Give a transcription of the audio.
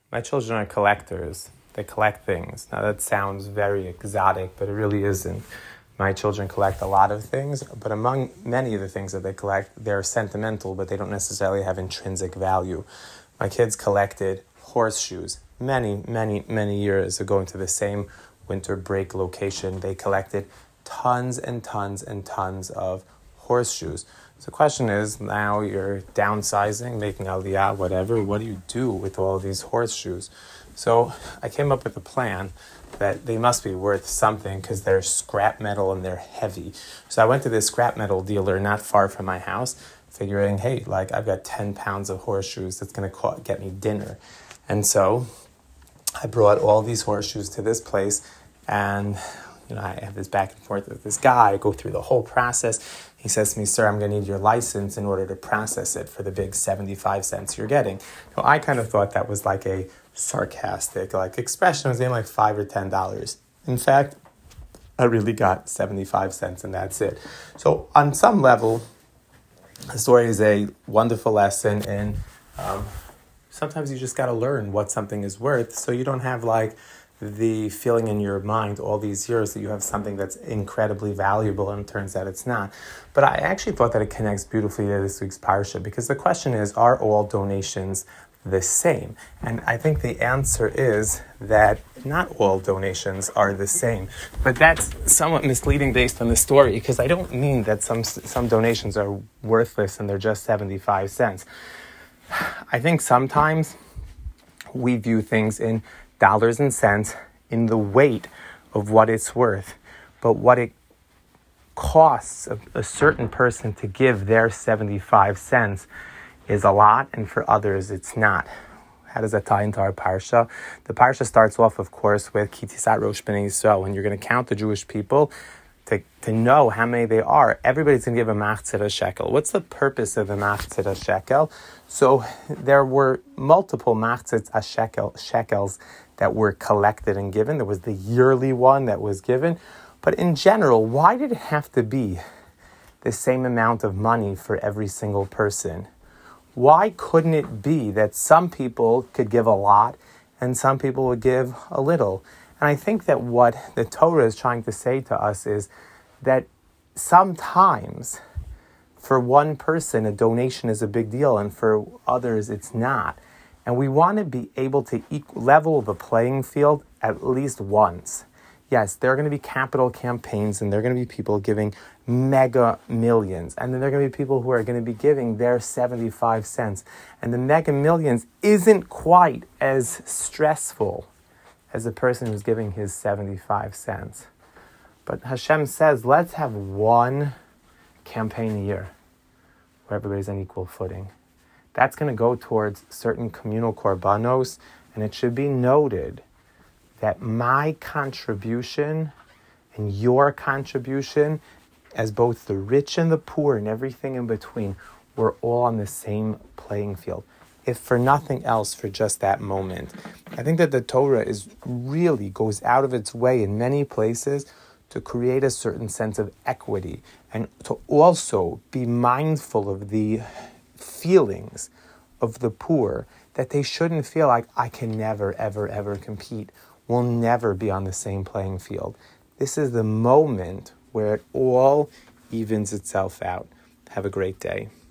My children are collectors. They collect things. Now that sounds very exotic, but it really isn't. My children collect a lot of things, but among many of the things that they collect, they're sentimental, but they don't necessarily have intrinsic value. My kids collected horseshoes many years ago into the same winter break location. They collected tons and tons and tons of horseshoes. So the question is, now you're downsizing, making aliyah, whatever. What do you do with all these horseshoes? So I came up with a plan that they must be worth something because they're scrap metal and they're heavy. So I went to this scrap metal dealer not far from my house, figuring, hey, I've got 10 pounds of horseshoes that's going to get me dinner. And so I brought all these horseshoes to this place, and I have this back and forth with this guy. I go through the whole process. He says to me, sir, I'm going to need your license in order to process it for the big 75 cents you're getting. Now, I kind of thought that was like a sarcastic expression. It was like $5 or $10. In fact, I really got 75 cents and that's it. So on some level, the story is a wonderful lesson in sometimes you just got to learn what something is worth so you don't have the feeling in your mind all these years that you have something that's incredibly valuable and it turns out it's not. But I actually thought that it connects beautifully to this week's parsha because the question is, are all donations the same? And I think the answer is that not all donations are the same. But that's somewhat misleading based on the story because I don't mean that some donations are worthless and they're just 75 cents. I think sometimes we view things in dollars and cents in the weight of what it's worth, but what it costs a certain person to give their 75 cents is a lot, and for others it's not. How does that tie into our parsha? The parsha starts off, of course, with Ki Tisat Rosh Bnei Yisrael. When you're going to count the Jewish people, to know how many they are, everybody's going to give a machzir shekel. What's the purpose of the machzir shekel? So there were multiple machzir shekels that were collected and given. There was the yearly one that was given. But in general, why did it have to be the same amount of money for every single person? Why couldn't it be that some people could give a lot and some people would give a little? And I think that what the Torah is trying to say to us is that sometimes for one person a donation is a big deal and for others it's not. And we want to be able to level the playing field at least once. Yes, there are going to be capital campaigns and there are going to be people giving mega millions. And then there are going to be people who are going to be giving their 75 cents. And the mega millions isn't quite as stressful as the person who's giving his 75 cents. But Hashem says, let's have one campaign a year where everybody's on equal footing. That's going to go towards certain communal korbanos, and it should be noted that my contribution and your contribution, as both the rich and the poor and everything in between, we're all on the same playing field. If for nothing else, for just that moment. I think that the Torah really goes out of its way in many places to create a certain sense of equity and to also be mindful of the feelings of the poor, that they shouldn't feel like I can never, ever compete. We'll never be on the same playing field. This is the moment where it all evens itself out. Have a great day.